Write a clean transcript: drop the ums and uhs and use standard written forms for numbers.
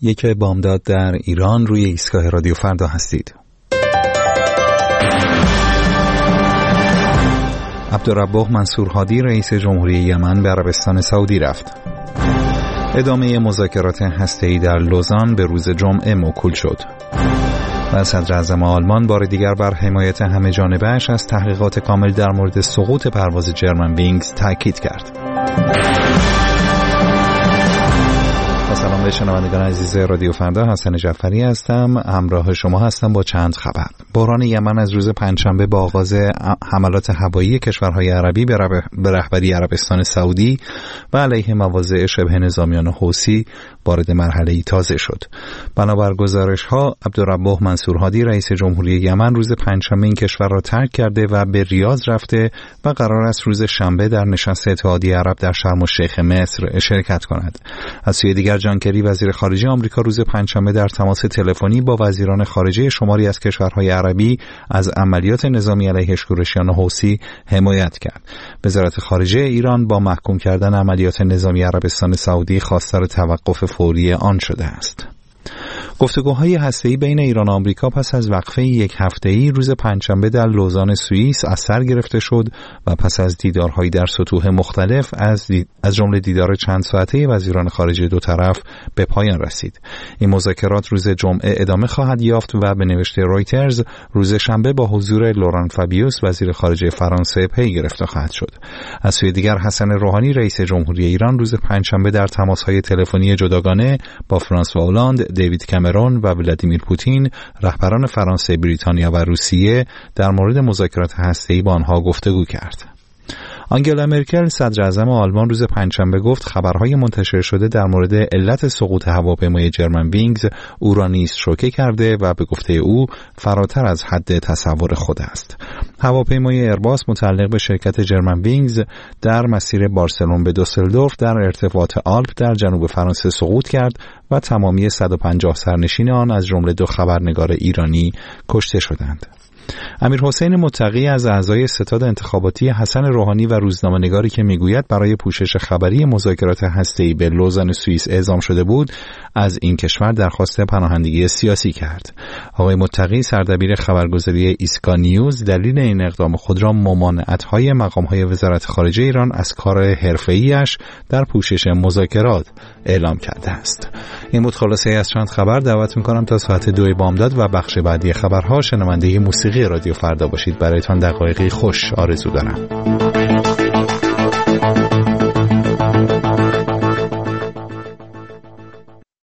یک بامداد در ایران روی ایستگاه رادیو فردا هستید. عبدالربه منصور هادی رئیس جمهوری یمن به عربستان سعودی رفت. ادامه مذاکرات هسته‌ای در لوزان به روز جمعه موکول شد. و صدر اعظم آلمان بار دیگر بر حمایت همه جانبه‌اش از تحقیقات کامل در مورد سقوط پرواز جرمنوینگز تاکید کرد. سلام به شنوندگان عزیز رادیو فردا، حسن جعفری هستم. همراه شما هستم با چند خبر. بحران یمن از روز پنجشنبه با آغاز حملات هوایی کشورهای عربی به رهبری عربستان سعودی و علیه مواضع شبه نظامیان حوثی وارد مرحله‌ای تازه شد. بنابر گزارش‌ها عبدالربه منصور هادی رئیس جمهوری یمن روز پنجشنبه این کشور را ترک کرده و به ریاض رفته و قرار است روز شنبه در نشست اتحادیه عرب در شرم الشیخ مصر شرکت کند. از سوی دیگر جان کری وزیر خارجه آمریکا روز پنجشنبه در تماس تلفنی با وزیران خارجه شماری از کشورهای عربی از عملیات نظامی علیه شورشیان حوثی حمایت کرد. وزارت خارجه ایران با محکوم کردن عملیات نظامی عربستان سعودی خواستار توقف فوری آن شده است. گفتگوهای هسته‌ای بین ایران و آمریکا پس از وقفه یک هفته‌ای روز پنجشنبه در لوزان سوئیس از سر گرفته شد و پس از دیدارهای در سطوح مختلف از جمله دیدار چند ساعته وزیران خارجه دو طرف به پایان رسید. این مذاکرات روز جمعه ادامه خواهد یافت و به نوشته رویترز روز شنبه با حضور لوران فابیوس وزیر خارجه فرانسه پی گرفته خواهد شد. از سوی دیگر حسن روحانی رئیس جمهوری ایران روز پنجشنبه در تماس‌های تلفنی جداگانه با فرانسوا هولند، دیوید کامرون و ولادیمیر پوتین رهبران فرانسه، بریتانیا و روسیه در مورد مذاکرات هسته‌ای با آنها گفتگو کرد. آنگلا مرکل صدر اعظم آلمان روز پنجشنبه گفت خبرهای منتشر شده در مورد علت سقوط هواپیمای جرمنوینگز او را نیز شوکه کرده و به گفته او فراتر از حد تصور خود است. هواپیمای ایرباس متعلق به شرکت جرمنوینگز در مسیر بارسلون به دوسلدورف در ارتفاعات آلپ در جنوب فرانسه سقوط کرد و تمامی 150 سرنشین آن از جمله 2 خبرنگار ایرانی کشته شدند. امیرحسین متقی از اعضای ستاد انتخاباتی حسن روحانی و روزنامه‌نگاری که میگوید برای پوشش خبری مذاکرات هسته‌ای به لوزان سوئیس اعزام شده بود، از این کشور درخواست پناهندگی سیاسی کرد. آقای متقی سردبیر خبرگزاری ایسکا نیوز دلیل این اقدام خود را ممانعت‌های مقام‌های وزارت خارجه ایران از کار حرفه‌ای‌اش در پوشش مذاکرات اعلام کرده است. این بود خلاصه از چند خبر. دعوت می‌کنم تا ساعت 2 بامداد و بخش بعدی خبرها شنونده موسیقی رادیو فردا باشید. برایتان دقایقی خوش آرزو دارم.